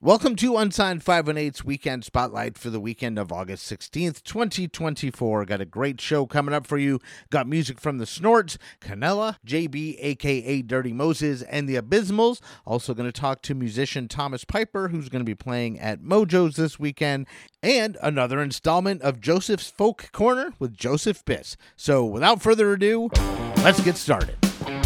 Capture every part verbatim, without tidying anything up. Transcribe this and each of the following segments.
Welcome to Unsigned five one eight's Weekend Spotlight for the weekend of August sixteenth, twenty twenty-four. Got a great show coming up for you. Got music from the Snorts, Canella, J B, a k a. Dirty Moses, and the Abysmals. Also going to talk to musician Thomas Piper, who's going to be playing at Mojo's this weekend. And another installment of Joseph's Folk Corner with Joseph Biss. So without further ado, let's get started.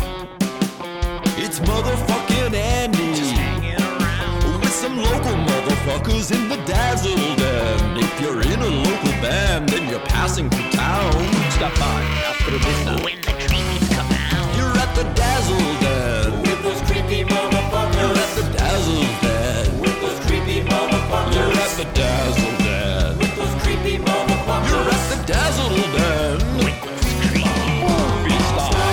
It's motherfucking Andy. Just hanging around with some local motherfuckers in the dazzle. And if you're in a local band, then you're passing through town. Stop by after midnight when the creepies come out. You're at the dazzle den with those creepy motherfuckers. You're at the dazzle den with those creepy motherfuckers. You're at the dazzle den with those creepy motherfuckers. You're at the dazzle den with those creepy motherfuckers.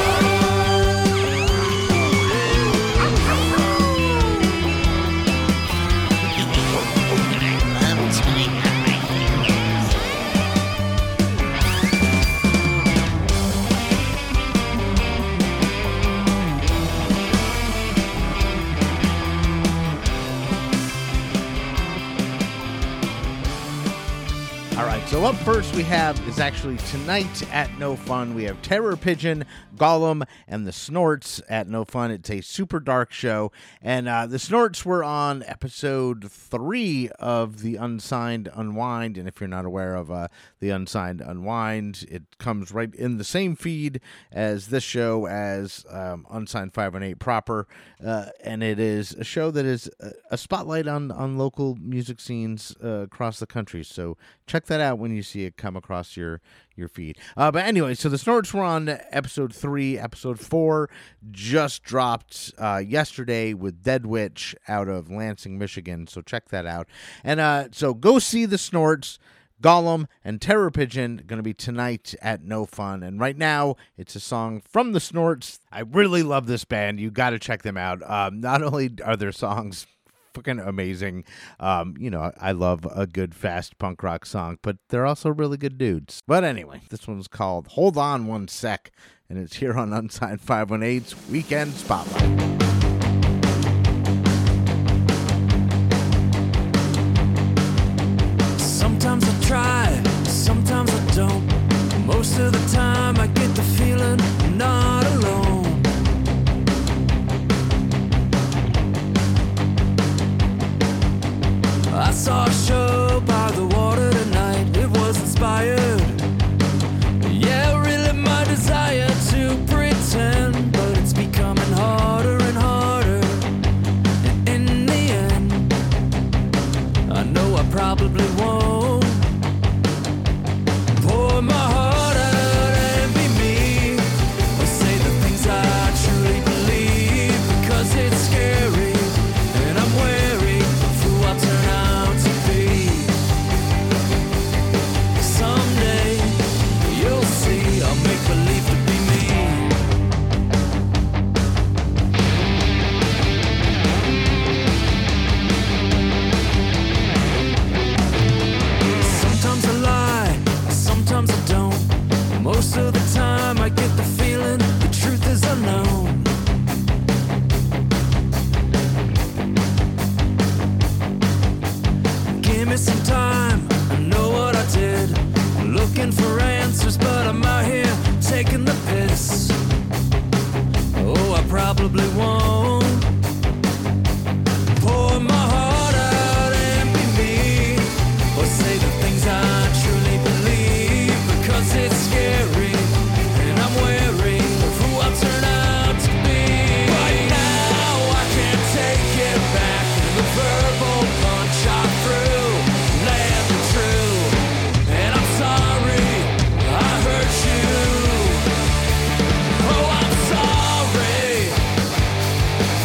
So up first we have is actually tonight at No Fun. We have Terror Pigeon, Gollum, and the Snorts at No Fun. It's a super dark show. And uh, the Snorts were on episode three of the Unsigned Unwind. And if you're not aware of uh, the Unsigned Unwind, it comes right in the same feed as this show as um, Unsigned five one eight proper. Uh, and it is a show that is a, a spotlight on, on local music scenes uh, across the country. So check that out when you see it come across your your feed. Uh, but anyway, so the Snorts were on episode three. Episode four just dropped uh, yesterday with Dead Witch out of Lansing, Michigan. So check that out. And uh, so go see the Snorts, Gollum, and Terror Pigeon going to be tonight at No Fun. And right now, it's a song from the Snorts. I really love this band. You got to check them out. Um, not only are their songs fucking amazing. Um, you know, I love a good fast punk rock song, but they're also really good dudes. But anyway, this one's called Hold On One Sec, and it's here on Unsigned five one eight's Weekend Spotlight. Sometimes I try, sometimes I don't. Most of the time I get the feeling I'm not alone. I saw a show by the water tonight, it was inspired. Yeah, really my desire to pretend, but it's becoming harder and harder. And in the end, I know I probably won't pour my heart out and be me, or say the things I truly believe, because it's scary and I'm wary of who I'll turn out. Most of the time I get the feeling the truth is unknown. Give me some time, I know what I did. Looking for answers, but I'm out here taking the piss. Oh, I probably won't pour my heart out and be me, or say the things I truly believe, because it's scary and I'm wary of who I'll turn out to be. Right now I can't take it back. The verbal punch I threw landed true, and I'm sorry I hurt you. Oh, I'm sorry.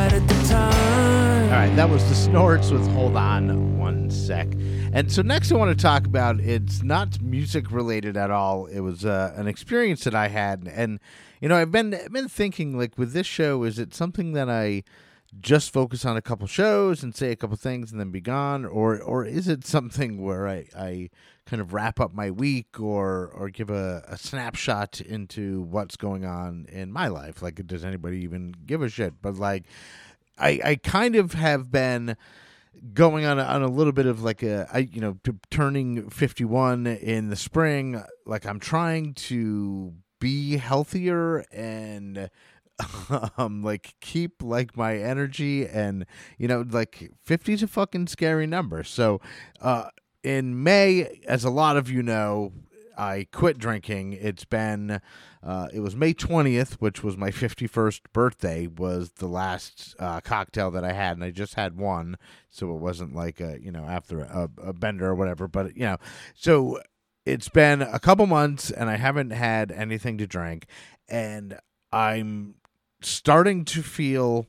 right at the time. All right, that was the Snorts with Hold On One Sec. And so next I want to talk about, it's not music related at all. It was uh, an experience that I had. And, you know, I've been, I've been thinking, like, with this show, is it something that I just focus on a couple shows and say a couple things and then be gone? Or or is it something where I, I kind of wrap up my week or or give a, a snapshot into what's going on in my life? Like, does anybody even give a shit? But, like, I, I kind of have been going on a, on a little bit of like a, I, you know, t- turning fifty-one in the spring. Like, I'm trying to be healthier and um like keep like my energy, and you know, like fifty is a fucking scary number. So uh in May, as a lot of you know, I quit drinking. It's been uh it was May twentieth, which was my fifty-first birthday, was the last uh cocktail that I had, and I just had one, so it wasn't like a, you know, after a, a bender or whatever. But you know, so it's been a couple months and I haven't had anything to drink, and I'm starting to feel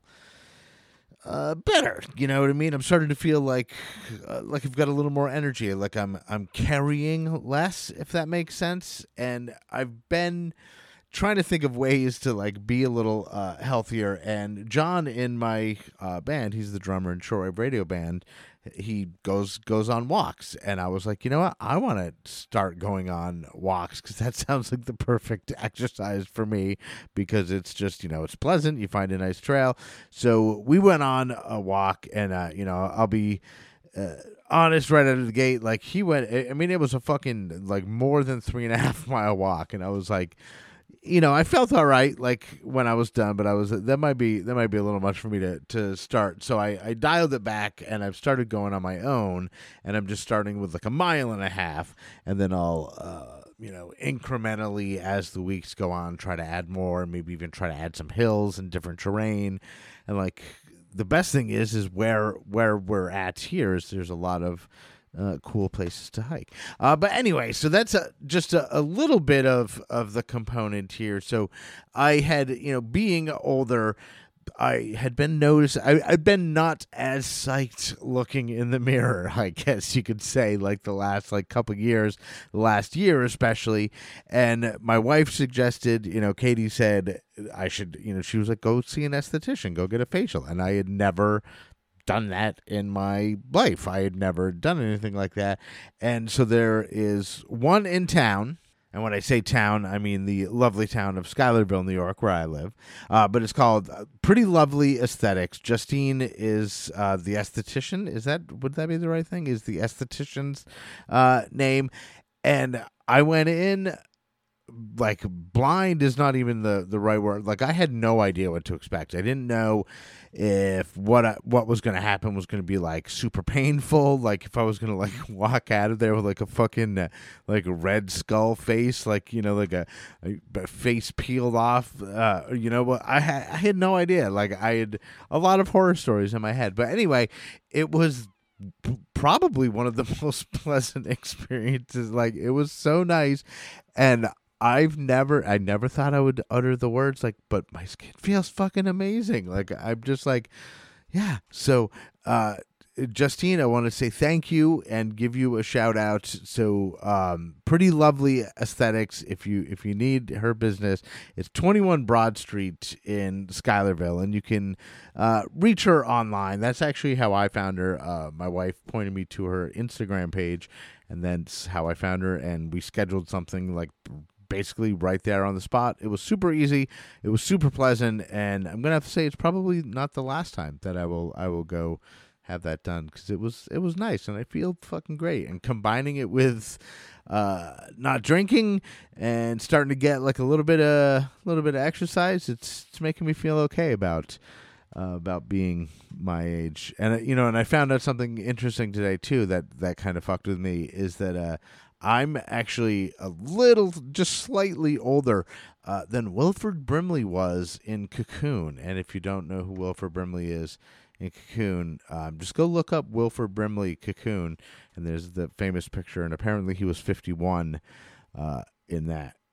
uh, better. You know what I mean? I'm starting to feel like uh, like I've got a little more energy. Like I'm I'm carrying less, if that makes sense. And I've been trying to think of ways to like be a little uh, healthier. And John in my uh, band, he's the drummer in Shortwave Radio Band, he goes goes on walks, and I was like, you know what, I want to start going on walks, because that sounds like the perfect exercise for me, because it's just, you know, it's pleasant, you find a nice trail. So we went on a walk, and uh, you know, I'll be uh, honest right out of the gate, like he went, I mean, it was a fucking like more than three and a half mile walk, and I was like, you know, I felt all right, like when I was done, but I was that might be that might be a little much for me to, to start. So I, I dialed it back, and I've started going on my own, and I'm just starting with like a mile and a half, and then I'll uh, you know, incrementally as the weeks go on, try to add more, maybe even try to add some hills and different terrain. And like the best thing is is where where we're at here is there's a lot of Uh, cool places to hike. Uh, but anyway, so that's a, just a, a little bit of, of the component here. So I had, you know, being older, I had been noticed, I, I've been not as psyched looking in the mirror, I guess you could say, like the last like couple years, the last year especially. And my wife suggested, you know, Katie said I should, you know, she was like, go see an esthetician, go get a facial. And I had never done that in my life. I had never done anything like that. And so there is one in town. And when I say town, I mean the lovely town of Schuylerville, New York, where I live. Uh, but it's called Pretty Lovely Aesthetics. Justine is uh, the esthetician. Is that, would that be the right thing? Is the esthetician's uh, name. And I went in, like, blind is not even the, the right word. Like, I had no idea what to expect. I didn't know if what I, what was going to happen was going to be, like, super painful. Like, if I was going to, like, walk out of there with, like, a fucking, uh, like, a red skull face. Like, you know, like a, a face peeled off. Uh, you know, but I, ha- I had no idea. Like, I had a lot of horror stories in my head. But anyway, it was p- probably one of the most pleasant experiences. Like, it was so nice. And I've never, I never thought I would utter the words like, but my skin feels fucking amazing. Like, I'm just like, yeah. So, uh, Justine, I want to say thank you and give you a shout out. So, um, Pretty Lovely Aesthetics. If you, if you need her business, it's twenty-one Broad Street in Schuylerville, and you can, uh, reach her online. That's actually how I found her. Uh, my wife pointed me to her Instagram page, and that's how I found her. And we scheduled something like basically right there on the spot. It was super easy. It was super pleasant, and I'm gonna have to say it's probably not the last time that I will I will go have that done, because it was it was nice, and I feel fucking great. And combining it with uh, not drinking and starting to get like a little bit of a little bit of exercise, it's it's making me feel okay about uh, about being my age. And uh, you know, and I found out something interesting today too that that kind of fucked with me, is that uh, I'm actually a little, just slightly older uh, than Wilford Brimley was in Cocoon. And if you don't know who Wilford Brimley is in Cocoon, um, just go look up Wilford Brimley Cocoon, and there's the famous picture. And apparently he was fifty-one uh, in that.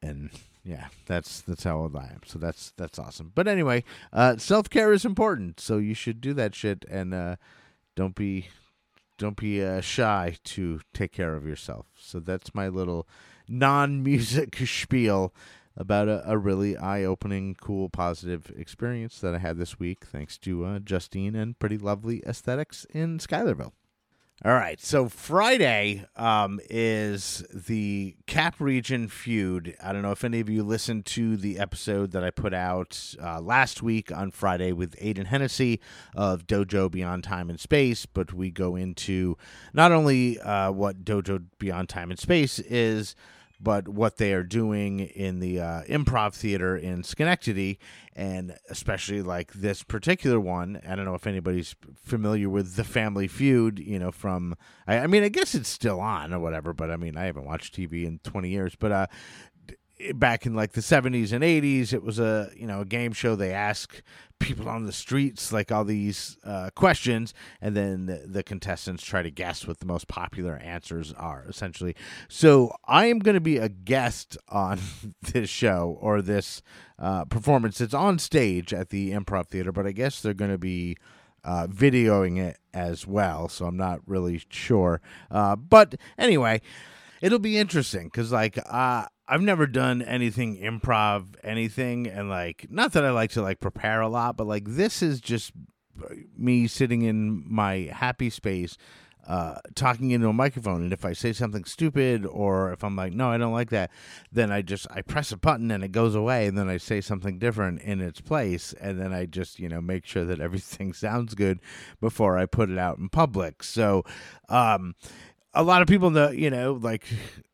and yeah, that's that's how old I am. So that's that's awesome. But anyway, uh, self care is important. So you should do that shit, and uh, don't be don't be uh, shy to take care of yourself. So that's my little non-music spiel about a, a really eye-opening, cool, positive experience that I had this week, thanks to uh, Justine and Pretty Lovely Aesthetics in Schuylerville. All right, so Friday um, is the Cap Region Feud. I don't know if any of you listened to the episode that I put out uh, last week on Friday with Aiden Hennessy of Dojo Beyond Time and Space, but we go into not only uh, what Dojo Beyond Time and Space is, but what they are doing in the uh, improv theater in Schenectady, and especially like this particular one. I don't know if anybody's familiar with The Family Feud, you know, from, I, I mean, I guess it's still on or whatever, but I mean, I haven't watched T V in twenty years, but uh, back in like the seventies and eighties, it was a, you know, a game show. They ask people on the streets like all these uh, questions, and then the, the contestants try to guess what the most popular answers are, essentially. So I am going to be a guest on this show, or this uh, performance. It's on stage at the Improv Theater, but I guess they're going to be uh, videoing it as well, so I'm not really sure. Uh, but anyway, it'll be interesting because, like, uh, I've never done anything improv, anything, and, like, not that I like to, like, prepare a lot, but, like, this is just me sitting in my happy space, uh, talking into a microphone, and if I say something stupid, or if I'm like, no, I don't like that, then I just, I press a button and it goes away, and then I say something different in its place, and then I just, you know, make sure that everything sounds good before I put it out in public. So, um, a lot of people know, you know, like,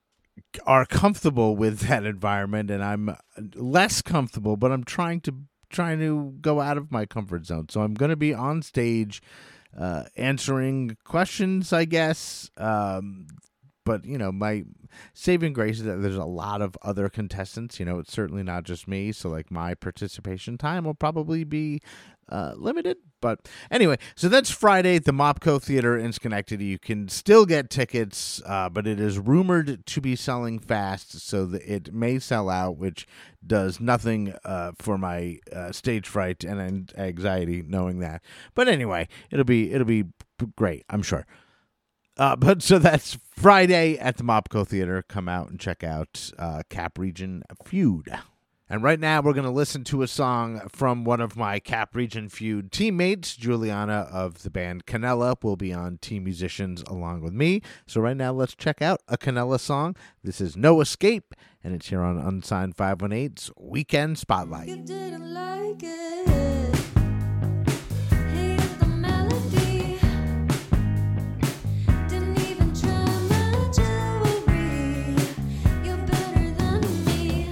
are comfortable with that environment, and I'm less comfortable, but I'm trying to trying to go out of my comfort zone. So I'm going to be on stage uh, answering questions, I guess. Um, but, you know, my saving grace is that there's a lot of other contestants. You know, it's certainly not just me. So, like, my participation time will probably be uh, limited. But anyway, so that's Friday at the Mopco Theater in Schenectady. You can still get tickets, uh, but it is rumored to be selling fast, so that it may sell out, which does nothing uh, for my uh, stage fright and anxiety knowing that. But anyway, it'll be it'll be great, I'm sure. Uh, but so that's Friday at the Mopco Theater. Come out and check out uh, Cap Region Feud. And right now we're going to listen to a song from one of my Cap Region Feud teammates. Juliana of the band Canella will be on Team Musicians along with me. So right now let's check out a Canella song. This is No Escape, and it's here on Unsigned five one eight's Weekend Spotlight. You didn't like it. Hated the melody. Didn't even try my jewelry. You're better than me.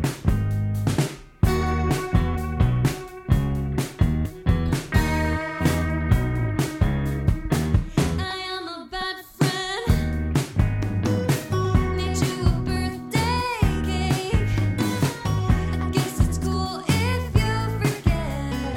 I am a bad friend. Made you a birthday cake. I guess it's cool if you forget.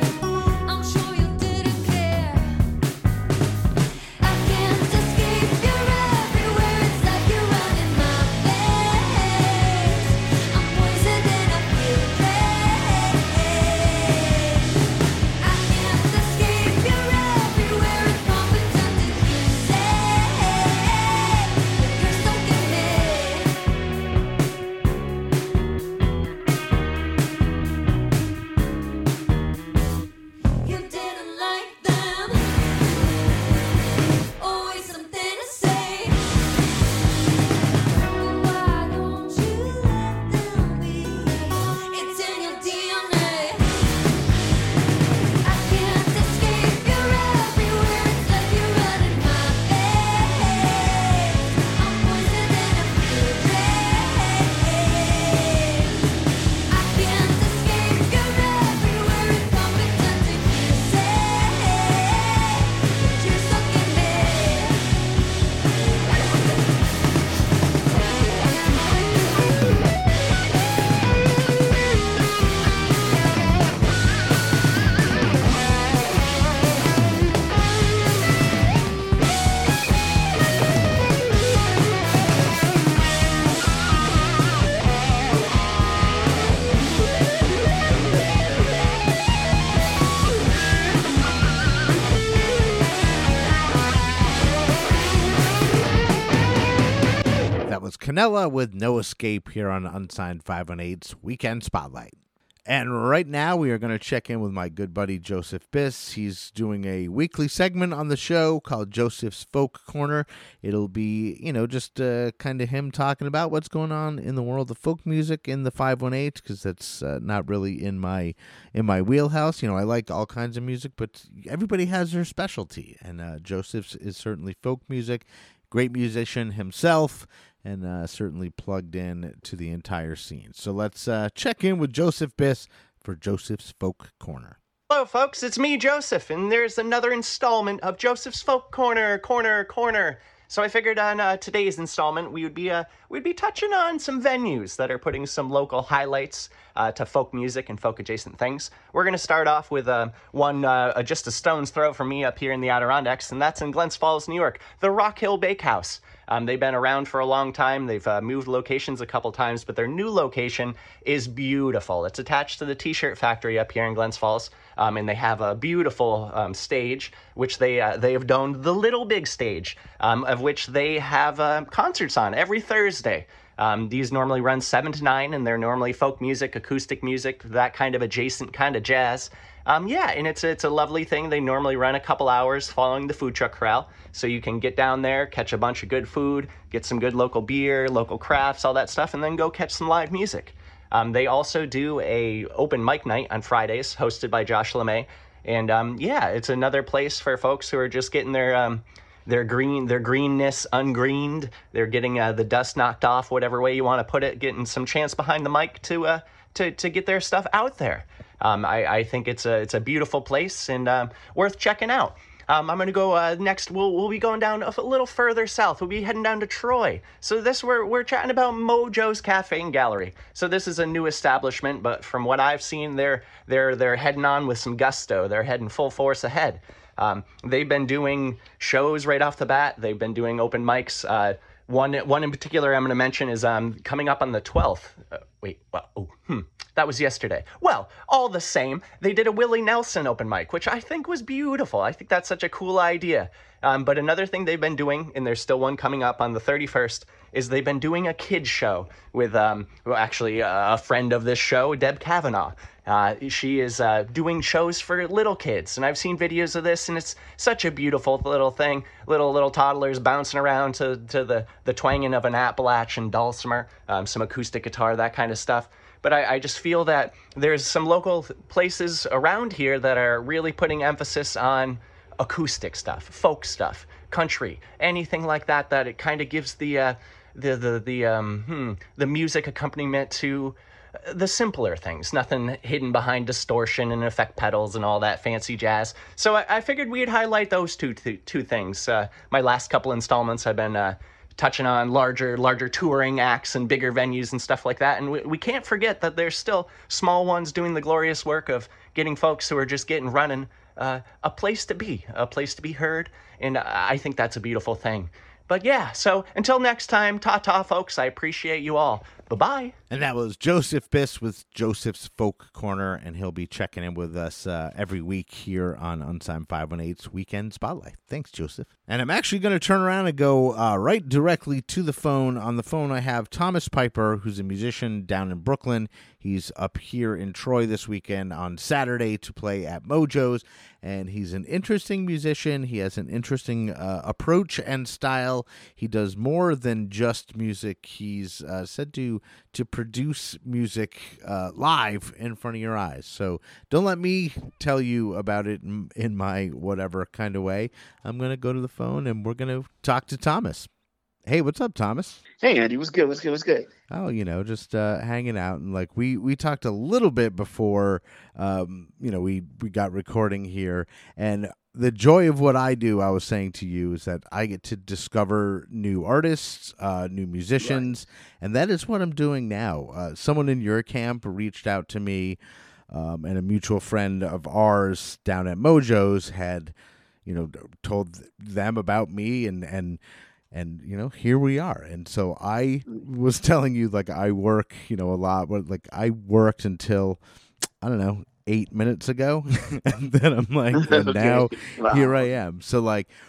Canella with No Escape here on Unsigned five one eight's Weekend Spotlight. And right now we are going to check in with my good buddy Joseph Biss. He's doing a weekly segment on the show called Joseph's Folk Corner. It'll be, you know, just uh, kind of him talking about what's going on in the world of folk music in the five one eight, because that's uh, not really in my in my wheelhouse. You know, I like all kinds of music, but everybody has their specialty, and uh, Joseph's is certainly folk music. Great musician himself, and uh, certainly plugged in to the entire scene. So let's uh, check in with Joseph Biss for Joseph's Folk Corner. Hello, folks. It's me, Joseph, and there's another installment of Joseph's Folk Corner, Corner, Corner. So I figured on uh, today's installment we would be uh, we'd be touching on some venues that are putting some local highlights uh, to folk music and folk adjacent things. We're going to start off with uh, one uh, just a stone's throw from me up here in the Adirondacks, and that's in Glens Falls, New York, the Rock Hill Bakehouse. Um, they've been around for a long time. They've uh, moved locations a couple times, but their new location is beautiful. It's attached to the T-shirt factory up here in Glens Falls, um, and they have a beautiful um, stage, which they uh, they have domed the Little Big Stage, um, of which they have uh, concerts on every Thursday. Um, these normally run seven to nine, and they're normally folk music, acoustic music, that kind of adjacent kind of jazz. Um, yeah, and it's it's a lovely thing. They normally run a couple hours following the food truck corral, so you can get down there, catch a bunch of good food, get some good local beer, local crafts, all that stuff, and then go catch some live music. Um, they also do a open mic night on Fridays, hosted by Josh LeMay, and um, yeah, it's another place for folks who are just getting their um, their green their greenness ungreened. They're getting uh, the dust knocked off, whatever way you want to put it, getting some chance behind the mic to uh, to to get their stuff out there. Um, I, I think it's a it's a beautiful place and um, worth checking out. Um, I'm gonna go uh, next. We'll we'll be going down a little further south. We'll be heading down to Troy. So this we're we're chatting about Mojo's Cafe and Gallery. So this is a new establishment, but from what I've seen, they're they're they're heading on with some gusto. They're heading full force ahead. Um, they've been doing shows right off the bat. They've been doing open mics. Uh, one one in particular I'm going to mention is um coming up on the twelfth. Uh, wait, well, oh, hmm. That was yesterday. Well, all the same, they did a Willie Nelson open mic, which I think was beautiful. I think that's such a cool idea. Um, but another thing they've been doing, and there's still one coming up on the thirty-first, is they've been doing a kids show with, um, well, actually uh, a friend of this show, Deb Kavanaugh. Uh, she is uh, doing shows for little kids, and I've seen videos of this, and it's such a beautiful little thing. Little little toddlers bouncing around to, to the, the twanging of an Appalachian dulcimer, um, some acoustic guitar, that kind of stuff. But I, I just feel that there's some local places around here that are really putting emphasis on acoustic stuff, folk stuff, country, anything like that. That it kind of gives the uh, the the the um hmm, the music accompaniment to the simpler things. Nothing hidden behind distortion and effect pedals and all that fancy jazz. So I, I figured we'd highlight those two two, two things. Uh, my last couple installments have been. Uh, touching on larger larger touring acts and bigger venues and stuff like that. And we, we can't forget that there's still small ones doing the glorious work of getting folks who are just getting running uh, a place to be, a place to be heard. And I think that's a beautiful thing. But yeah, so until next time, ta-ta, folks. I appreciate you all. Bye-bye. And that was Joseph Biss with Joseph's Folk Corner, and he'll be checking in with us uh, every week here on Unsigned five one eight's Weekend Spotlight. Thanks, Joseph. And I'm actually going to turn around and go uh, right directly to the phone. On the phone, I have Thomas Piper, who's a musician down in Brooklyn. He's up here in Troy this weekend on Saturday to play at Mojo's, and he's an interesting musician. He has an interesting uh, approach and style. He does more than just music. He's uh, said to to produce music uh, live in front of your eyes. So don't let me tell you about it in, in my whatever kind of way. I'm going to go to the phone and we're going to talk to Thomas. Hey, what's up, Thomas? Hey, Andy, what's good? What's good? What's good? Oh, you know, just uh, hanging out. And like we, we talked a little bit before, um, you know, we, we got recording here. And the joy of what I do, I was saying to you, is that I get to discover new artists, uh, new musicians. Right. And that is what I'm doing now. Uh, someone in your camp reached out to me, um, and a mutual friend of ours down at Mojo's had, you know, told them about me and, and, And, you know, here we are. And so I was telling you, like, I work, you know, a lot. But, like, I worked until, I don't know, eight minutes ago. And then I'm like, and Okay. now Wow. here I am. So, like,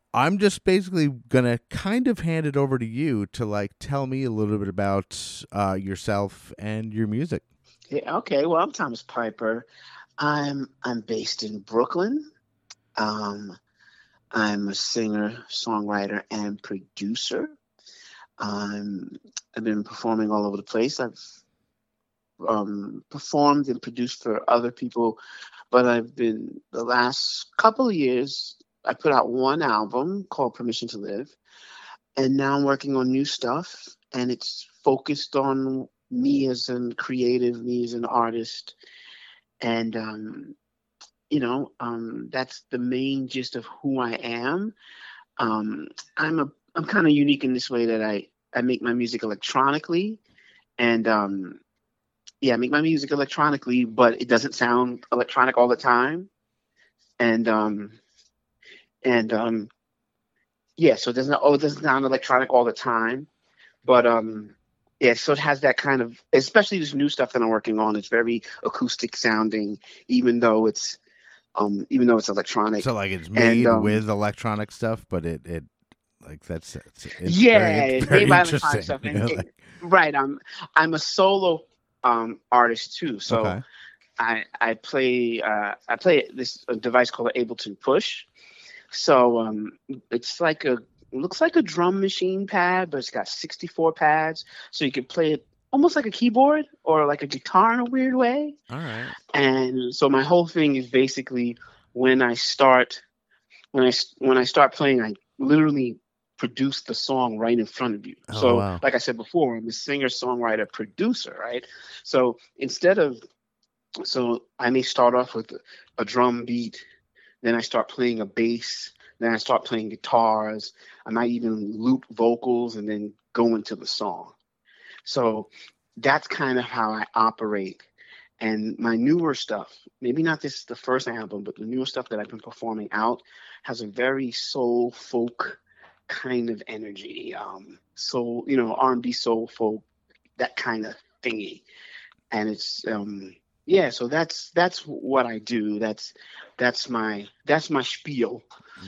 I'm just basically gonna kind of hand it over to you to like tell me a little bit about uh, yourself and your music. Yeah, okay. Well, I'm Thomas Piper. I'm I'm based in Brooklyn. Um, I'm a singer, songwriter, and producer. Um, I've been performing all over the place. I've um, performed and produced for other people, but I've been the last couple of years. I put out one album called Permission to Live, and now I'm working on new stuff, and it's focused on me as a creative, me as an artist, and um, you know, um, that's the main gist of who I am. Um, I'm a I'm kind of unique in this way that I I make my music electronically, and um, yeah, I make my music electronically, but it doesn't sound electronic all the time, and um, and um, yeah, so it doesn't oh it doesn't sound electronic all the time, but um, yeah, so it has that kind of, especially this new stuff that I'm working on. It's very acoustic sounding, even though it's um, even though it's electronic. So like it's And, made um, with electronic stuff, but it it like that's it's, it's yeah, very, it's very made by interesting. electronic stuff. you And know, it- like- right, I'm I'm a solo um artist too. So okay. I I play uh I play this a device called an Ableton Push. So um it's like a looks like a drum machine pad, but it's got sixty-four pads, so you can play it almost like a keyboard or like a guitar in a weird way. All right. And so my whole thing is basically when I start when I when I start playing, I literally produce the song right in front of you. Oh, so wow. like I said before, I'm a singer, songwriter, producer, right? So instead of so I may start off with a drum beat, then I start playing a bass, then I start playing guitars. I might even loop vocals and then go into the song. So that's kind of how I operate. And my newer stuff, maybe not this the first album, but the newer stuff that I've been performing out has a very soul folk kind of energy. Um, soul, you know, R and B soul folk, that kind of thingy. And it's um yeah, so that's that's what I do. That's that's my that's my spiel.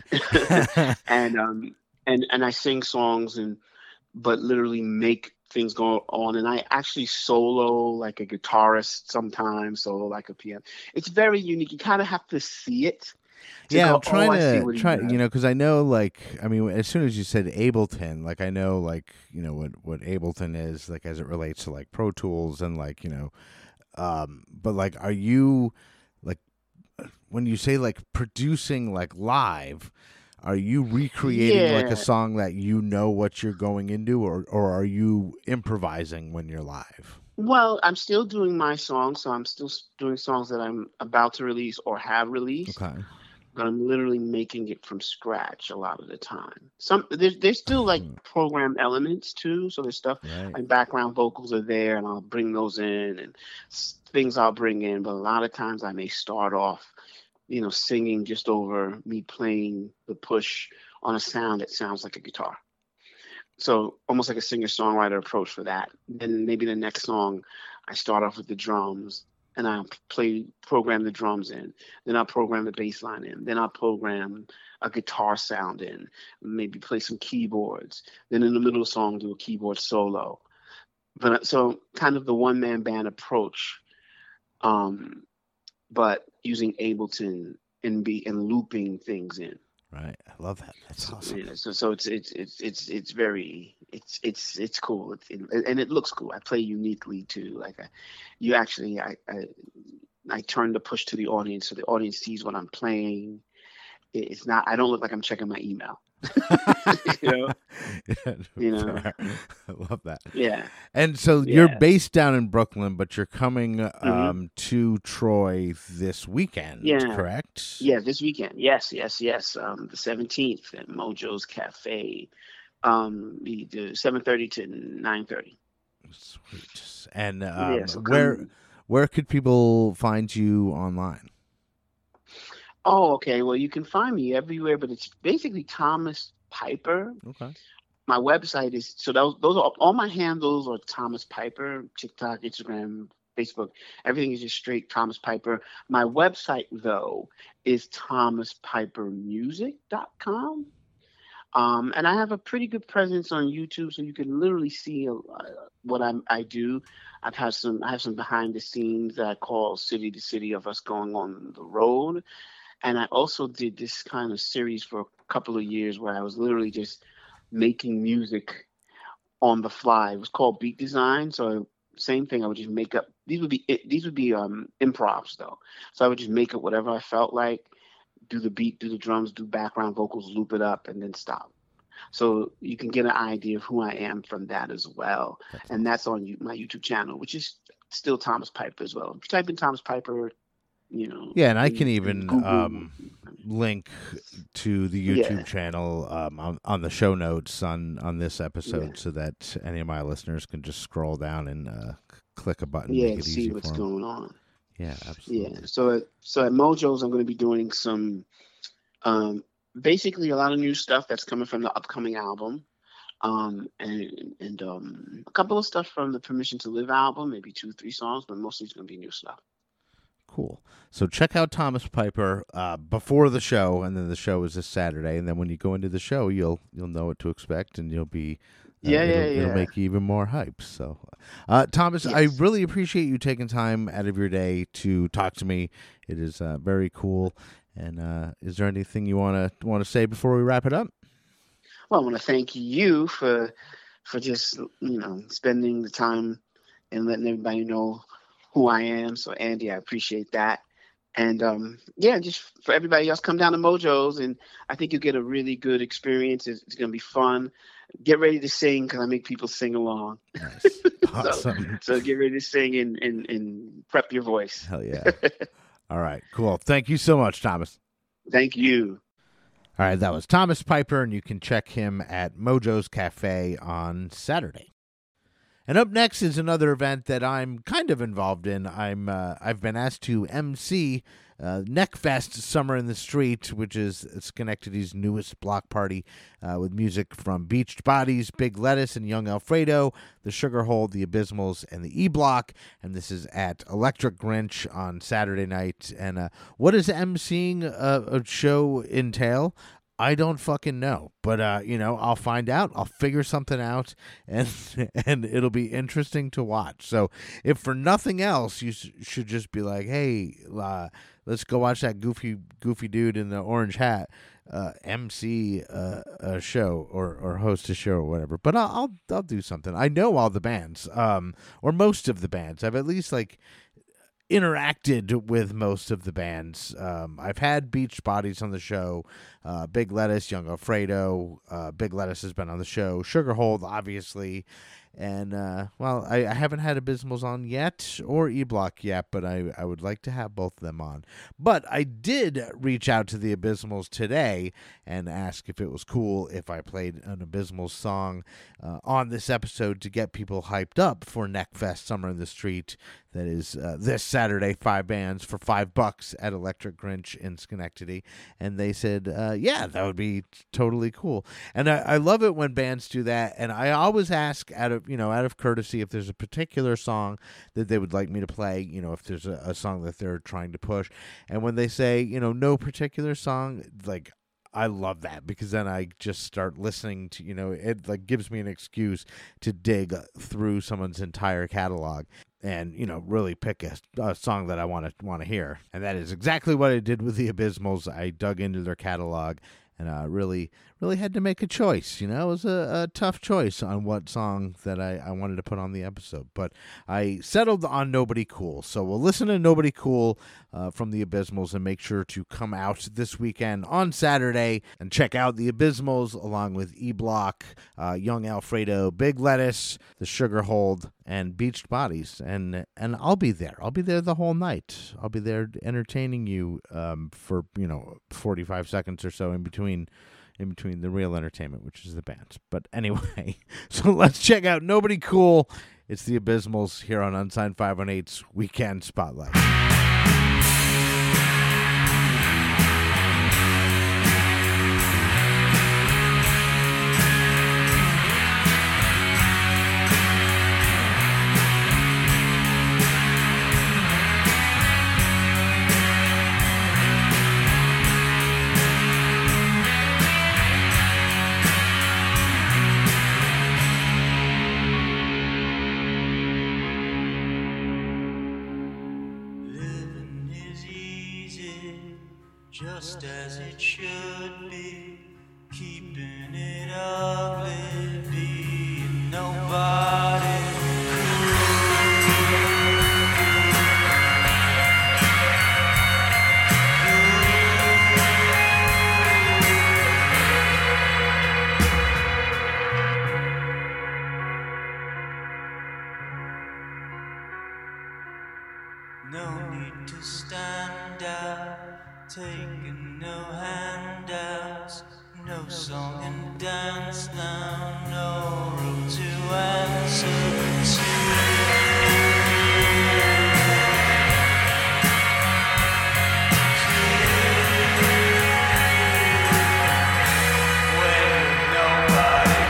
and um and and I sing songs and but literally make things go on, and I actually solo like a guitarist sometimes, solo like a piano. It's very unique. You kind of have to see it. to Yeah, go, I'm trying oh, I see to what he try, does. you know, because I know, like, I mean, as soon as you said Ableton, like, I know, like, you know, what what Ableton is, like, as it relates to like Pro Tools and like, you know, um, but like, are you like when you say like producing like live? Are you recreating like Yeah. a song that you know what you're going into, or or are you improvising when you're live? Well, I'm still doing my songs, so I'm still s- doing songs that I'm about to release or have released. Okay. But I'm literally making it from scratch a lot of the time. Some there's there's still like program elements too. So there's stuff Right. like background vocals are there, and I'll bring those in, and s- things I'll bring in. But a lot of times I may start off, you know, singing just over me playing the push on a sound that sounds like a guitar. So almost like a singer-songwriter approach for that. Then maybe the next song, I start off with the drums and I'll play, program the drums in. Then I'll program the bass line in. Then I'll program a guitar sound in. Maybe play some keyboards. Then in the middle of the song, do a keyboard solo. But uh, so kind of the one-man band approach, um, but using Ableton and be and looping things in. Right. I love that. That's awesome. Yeah, so so it's it's it's it's it's very it's it's it's cool. It's, it, and it looks cool. I play uniquely too. Like I, you actually I, I I turn the push to the audience so the audience sees what I'm playing. It- It's not I don't look like I'm checking my email. you know? Yeah, You know. fair. I love that. Yeah. And so you're Yeah. based down in Brooklyn, but you're coming um, to Troy this weekend, Yeah. correct? Yeah, this weekend. Yes, yes, yes. Um the seventeenth at Mojo's Cafe. Um we do seven thirty to nine thirty. Sweet. And um, Yeah, so where come- where could people find you online? Oh, okay. Well, you can find me everywhere, but it's basically Thomas Piper. Okay. My website is so those those are all my handles are Thomas Piper, TikTok, Instagram, Facebook. Everything is just straight Thomas Piper. My website though is thomas piper music dot com. Um, and I have a pretty good presence on YouTube, so you can literally see uh, what I'm, I do. I've had some, I have some behind the scenes that I call City to City of us going on the road. And I also did this kind of series for a couple of years where I was literally just making music on the fly. It was called Beat Design. So same thing. I would just make up. These would be these would be um, improvs though. So I would just make up whatever I felt like, do the beat, do the drums, do background vocals, loop it up, and then stop. So you can get an idea of who I am from that as well. And that's on you, my YouTube channel, which is still Thomas Piper as well. If you type in Thomas Piper, you know. Yeah, and I in- can in even Google, um, link to the YouTube Yeah. channel um, on, on the show notes on, on this episode Yeah. so that any of my listeners can just scroll down and uh, c- click a button. yeah, make it see easy what's for 'em. going on. Yeah, absolutely. Yeah. So at- so at Mojo's, I'm going to be doing some, um, basically a lot of new stuff that's coming from the upcoming album, um, and and um, a couple of stuff from the Permission to Live album, maybe two, three songs, but mostly it's going to be new stuff. Cool. So check out Thomas Piper uh, before the show, and then the show is this Saturday. And then when you go into the show, you'll you'll know what to expect, and you'll be uh, Yeah, it'll, yeah, it'll yeah. make you even more hype. So, uh, Thomas, I Yes. really appreciate you taking time out of your day to talk to me. It is uh, very cool. And uh, is there anything you want to want to say before we wrap it up? Well, I want to thank you for for just you know spending the time and letting everybody know who I am. So Andy, I appreciate that. And um, yeah, just for everybody else, come down to Mojo's, and I think you'll get a really good experience. It's, it's going to be fun. Get ready to sing because I make people sing along. Nice. Awesome. So get ready to sing and, and, and prep your voice. Hell yeah. All right, cool. Thank you so much, Thomas. Thank you. All right, that was Thomas Piper, and you can check him at Mojo's Cafe on Saturday. And up next is another event that I'm kind of involved in. I'm uh, I've been asked to emcee uh, Neckfest Summer in the Street, which is Schenectady's newest block party uh, with music from Beached Bodies, Big Lettuce, and Young Alfredo, The Sugar Hole, The Abysmals, and The E-Block. And this is at Electric Grinch on Saturday night. And uh, what does emceeing a, a show entail? I don't fucking know, but uh, you know, I'll find out. I'll figure something out, and and it'll be interesting to watch. So, if for nothing else, you sh- should just be like, "Hey, uh, let's go watch that goofy goofy dude in the orange hat uh, M C uh, a show or or host a show or whatever." But I'll I'll, I'll do something. I know all the bands, um, or most of the bands. I've at least like interacted with most of the bands. Um, I've had Beach Bodies on the show, uh, Big Lettuce, Young Alfredo. Uh, Big Lettuce has been on the show. Sugarhold, obviously. And, uh, well, I, I haven't had Abysmals on yet or E-Block yet, but I, I would like to have both of them on. But I did reach out to the Abysmals today and ask if it was cool if I played an Abysmals song uh, on this episode to get people hyped up for Neckfest Summer in the Street. That is uh, this Saturday, five bands for five bucks at Electric Grinch in Schenectady. And they said, uh, yeah, that would be totally cool. And I, I love it when bands do that. And I always ask out of, you know, out of courtesy, if there's a particular song that they would like me to play, you know, if there's a, a song that they're trying to push. And when they say, you know, no particular song, like, I love that because then I just start listening to, you know, it like gives me an excuse to dig through someone's entire catalog and, you know, really pick a, a song that I want to want to hear. And that is exactly what I did with the Abysmals. I dug into their catalog and uh, really, really had to make a choice. You know, it was a, a tough choice on what song that I, I wanted to put on the episode. But I settled on Nobody Cool. So we'll listen to Nobody Cool uh, from the Abysmals and make sure to come out this weekend on Saturday and check out the Abysmals along with E-Block, uh, Young Alfredo, Big Lettuce, The Sugarhold, and Beached Bodies. And and I'll be there. I'll be there the whole night. I'll be there entertaining you um, for, you know, forty-five seconds or so in between in between the real entertainment, which is the bands. But anyway, so let's check out Nobody Cool. It's the Abysmals here on Unsigned five one eight's Weekend Spotlight. just as it should be, keeping it ugly, being nobody. No need to stand out, taking no handouts, no song and dance now, no room to answer to. When nobody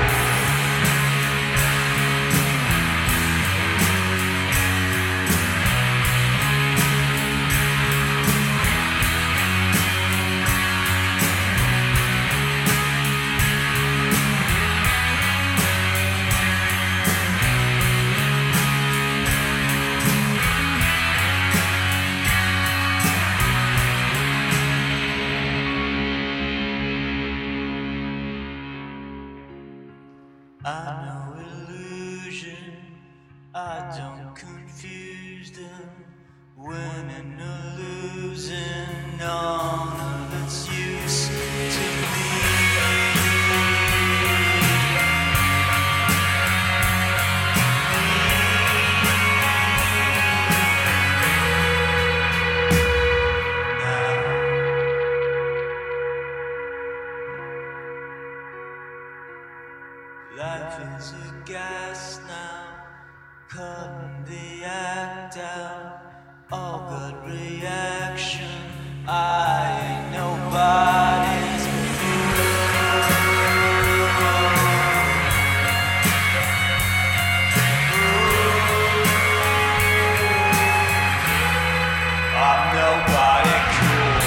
I know illusion, I don't confuse them. Winning or losing, none of its use to me. Life is a gas now, cutting the act out. All gut reaction, I ain't nobody's fool. I'm nobody cool.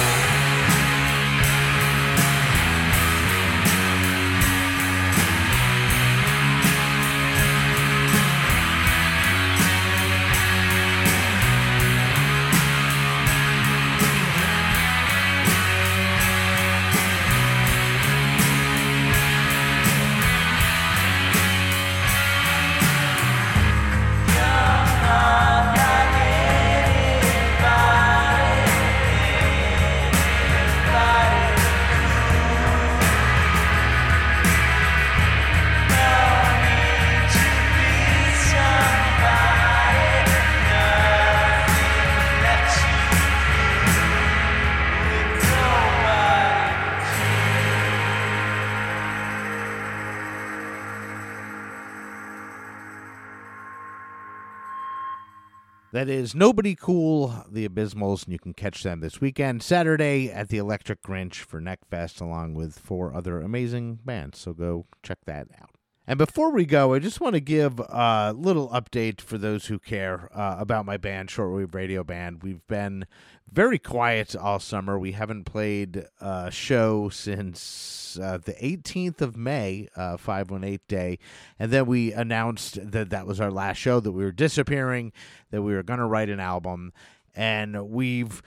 That is Nobody Cool, the Abysmals, and you can catch them this weekend, Saturday at the Electric Grinch for Neckfest, along with four other amazing bands. So go check that out. And before we go, I just want to give a little update for those who care uh, about my band, Shortwave Radio Band. We've been very quiet all summer. We haven't played a show since uh, the eighteenth of May, uh, five one eight day. And then we announced that that was our last show, that we were disappearing, that we were going to write an album. And we've...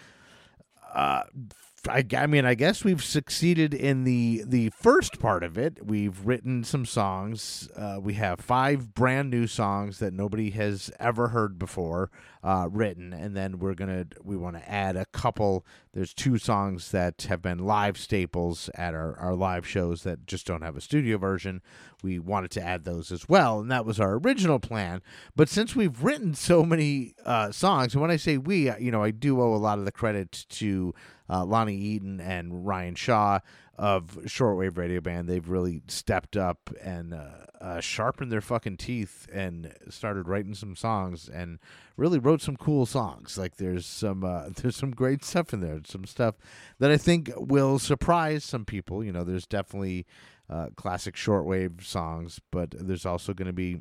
Uh, I, I mean, I guess we've succeeded in the the first part of it. We've written some songs. Uh, we have five brand new songs that nobody has ever heard before uh, written, and then we're gonna we want to add a couple. There's two songs that have been live staples at our, our live shows that just don't have a studio version. We wanted to add those as well, and that was our original plan. But since we've written so many uh, songs, and when I say we, you know, I do owe a lot of the credit to Uh, Lonnie Eaton and Ryan Shaw of Shortwave Radio Band. They've really stepped up and uh, uh, sharpened their fucking teeth and started writing some songs and really wrote some cool songs. Like there's some uh, there's some great stuff in there. Some stuff that I think will surprise some people. You know, there's definitely uh, classic shortwave songs, but there's also going to be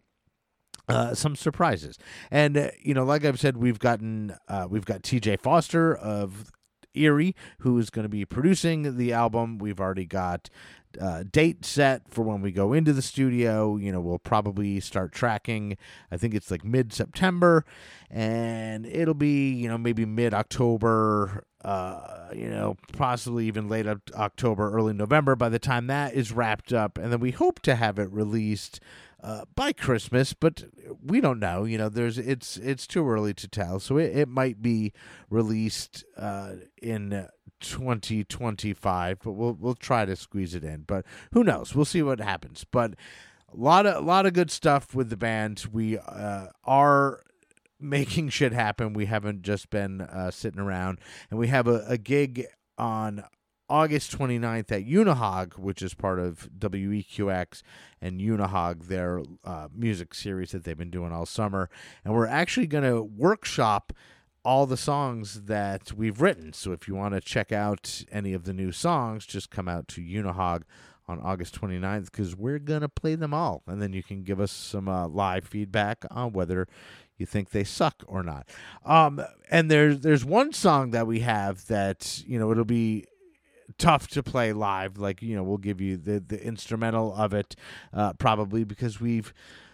Uh, some surprises. And, uh, you know, like I've said, we've gotten, uh, we've got T J Foster of Erie, who is going to be producing the album. We've already got uh, date set for when we go into the studio. You know, we'll probably start tracking. I think it's like mid-September, and it'll be, you know, maybe mid-October, uh, you know, possibly even late October, early November by the time that is wrapped up. And then we hope to have it released uh, by Christmas, but we don't know. You know, there's it's it's too early to tell. So it, it might be released uh, in twenty twenty-five, but we'll we'll try to squeeze it in. But who knows? We'll see what happens. But a lot of a lot of good stuff with the band. We uh, are making shit happen. We haven't just been uh, sitting around, and we have a, a gig on August twenty-ninth at Unihog, which is part of W E Q X and Unihog, their uh, music series that they've been doing all summer. And we're actually going to workshop all the songs that we've written. So if you want to check out any of the new songs, just come out to Unihog on August twenty-ninth, because we're going to play them all. And then you can give us some uh, live feedback on whether you think they suck or not. Um, and there's, there's one song that we have that, you know, it'll be tough to play live. Like, you know, we'll give you the, the instrumental of it uh, probably, because we've,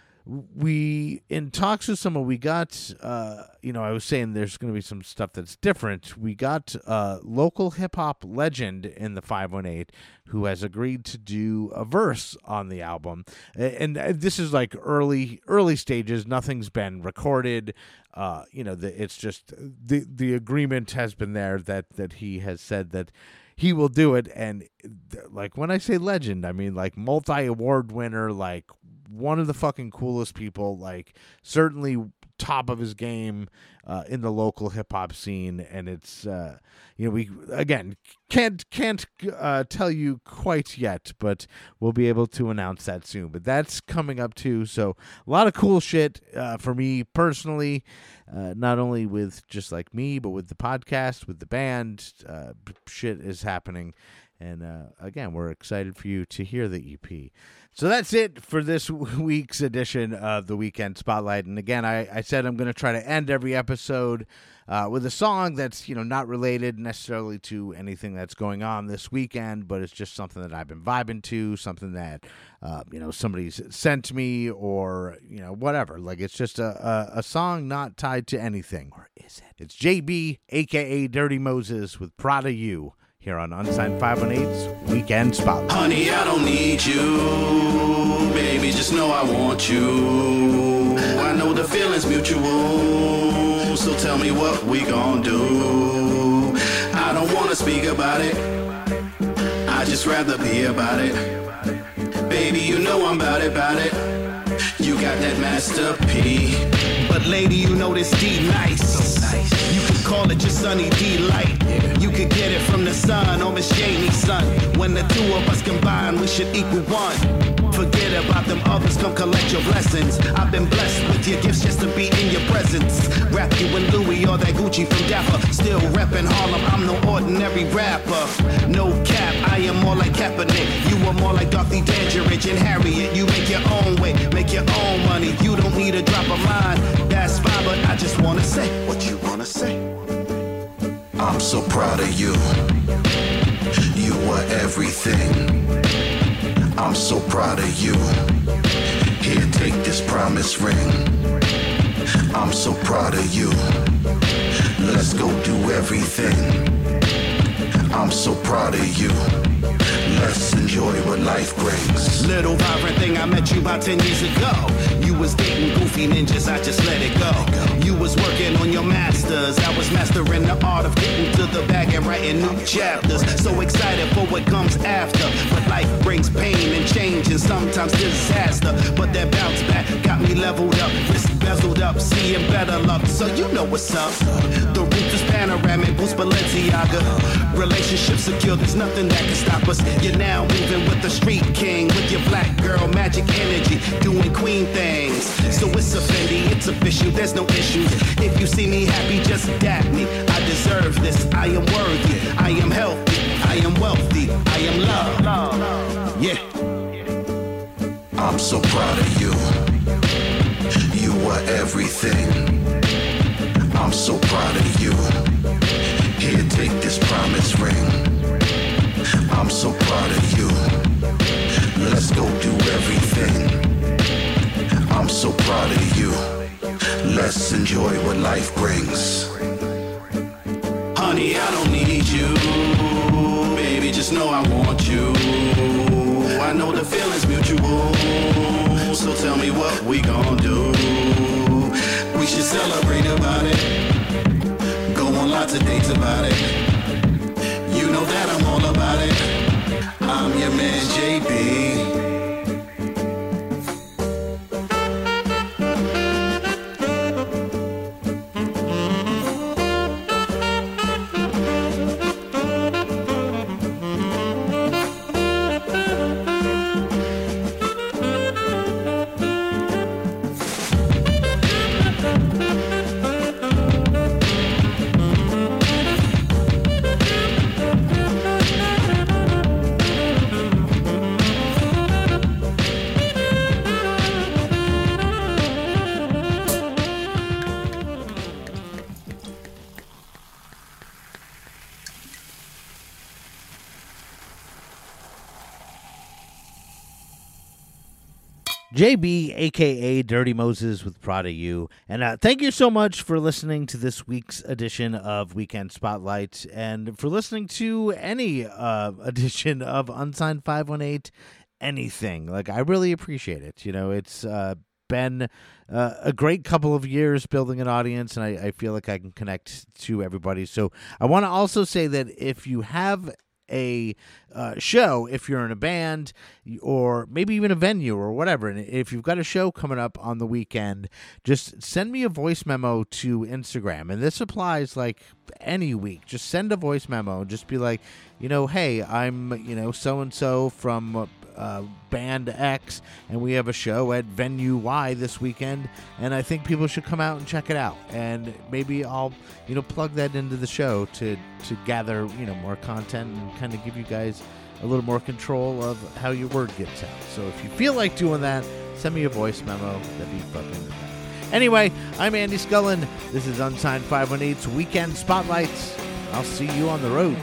we in talks with someone, we got, uh, you know, I was saying there's going to be some stuff that's different. We got a local hip hop legend in the five one eight who has agreed to do a verse on the album. And this is like early, early stages. Nothing's been recorded. Uh, you know, the, it's just the, the agreement has been there that, that he has said that he will do it. And like, when I say legend, I mean like multi-award winner, like one of the fucking coolest people, like certainly top of his game uh, in the local hip hop scene. And it's, uh, you know, we, again, can't, can't uh, tell you quite yet, but we'll be able to announce that soon. But that's coming up too. So a lot of cool shit uh, for me personally, uh, not only with just like me, but with the podcast, with the band, uh, shit is happening. And uh, again, we're excited for you to hear the E P. So that's it for this week's edition of the Weekend Spotlight. And again, I, I said I'm going to try to end every episode uh, with a song that's, you know, not related necessarily to anything that's going on this weekend, but it's just something that I've been vibing to, something that, uh, you know, somebody's sent me, or, you know, whatever. Like, it's just a, a, a song not tied to anything. Or is it? It's J B, a k a. Dirty Moses, with Prada You, here on Unsigned five one eight's Weekend Spotlight. Honey, I don't need you. Baby, just know I want you. I know the feeling's mutual, so tell me what we gon' do. I don't wanna speak about it, I just rather be about it. Baby, you know I'm about it, about it. You got that masterpiece. But lady, you know this D nice. You could call it your sunny delight. You could get it from the sun or Miss Janie's son. When the two of us combine, we should equal one. Forget about them others, come collect your blessings. I've been blessed with your gifts just to be in your presence. Rap you in Louis or that Gucci from Dapper. Still reppin' Harlem, I'm no ordinary rapper. No cap, I am more like Kaepernick. You are more like Dorothy Dandridge and Harriet. You make your own way, make your own money. You don't need a drop of mine, that's fine, but I just wanna say what you wanna say. I'm so proud of you. You are everything. I'm so proud of you. Here, take this promise ring. I'm so proud of you. Let's go do everything. I'm so proud of you. Let's enjoy what life brings. Little vibrant thing, I met you about ten years ago. You was dating goofy ninjas, I just let it go. You was working on your masters, I was mastering the art of getting to the bag and writing new chapters. So excited for what comes after, but life brings pain and change and sometimes disaster. But that bounce back got me leveled up, wrist bezeled up, seeing better luck. So you know what's up. The roof is panoramic, boost Balenciaga. Relationship secure, there's nothing that can stop us. You're now moving with the street king, with your black girl magic energy, doing queen things. So it's a Fendi, it's official, there's no issues. If you see me happy, just dap me. I deserve this, I am worthy, I am healthy, I am wealthy, I am loved. Yeah. I'm so proud of you. You are everything. I'm so proud of you. Here, take this promise ring. I'm so proud of you. Let's go do everything. I'm so proud of you. Let's enjoy what life brings. Honey, I don't need you. Baby, just know I want you. I know the feeling's mutual. So tell me what we gon' do. We should celebrate about it. Go on lots of dates about it. You know that I'm all about it. I'm your man, J B. J B, a k a. Dirty Moses with Prada U. And uh, thank you so much for listening to this week's edition of Weekend Spotlight and for listening to any uh, edition of Unsigned five one eight anything. Like, I really appreciate it. You know, it's uh, been uh, a great couple of years building an audience, and I, I feel like I can connect to everybody. So I want to also say that if you have a uh, show, if you're in a band or maybe even a venue or whatever, and if you've got a show coming up on the weekend, just send me a voice memo to Instagram. And this applies like any week. Just send a voice memo and just be like, you know, hey, I'm, you know, so-and-so from uh, band X, and we have a show at venue Y this weekend, and I think people should come out and check it out. And maybe I'll, you know, plug that into the show to, to gather, you know, more content and kind of give you guys a little more control of how your word gets out. So if you feel like doing that, send me a voice memo. That'd be fucking great. Anyway, I'm Andy Scullin. This is Unsigned five one eight's Weekend Spotlights. I'll see you on the road.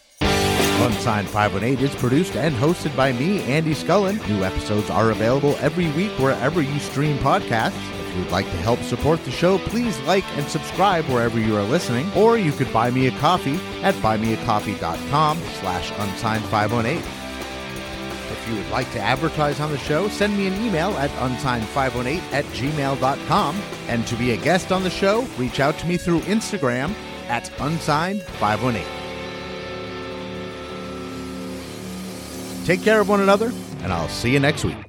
Unsigned five one eight is produced and hosted by me, Andy Scullin. New episodes are available every week wherever you stream podcasts. If you would like to help support the show, please like and subscribe wherever you are listening, or you could buy me a coffee at buymeacoffee.com slash unsigned 518. If you would like to advertise on the show, send me an email at unsigned five one eight at gmail dot com. And to be a guest on the show, reach out to me through Instagram at unsigned five one eight. Take care of one another, and I'll see you next week.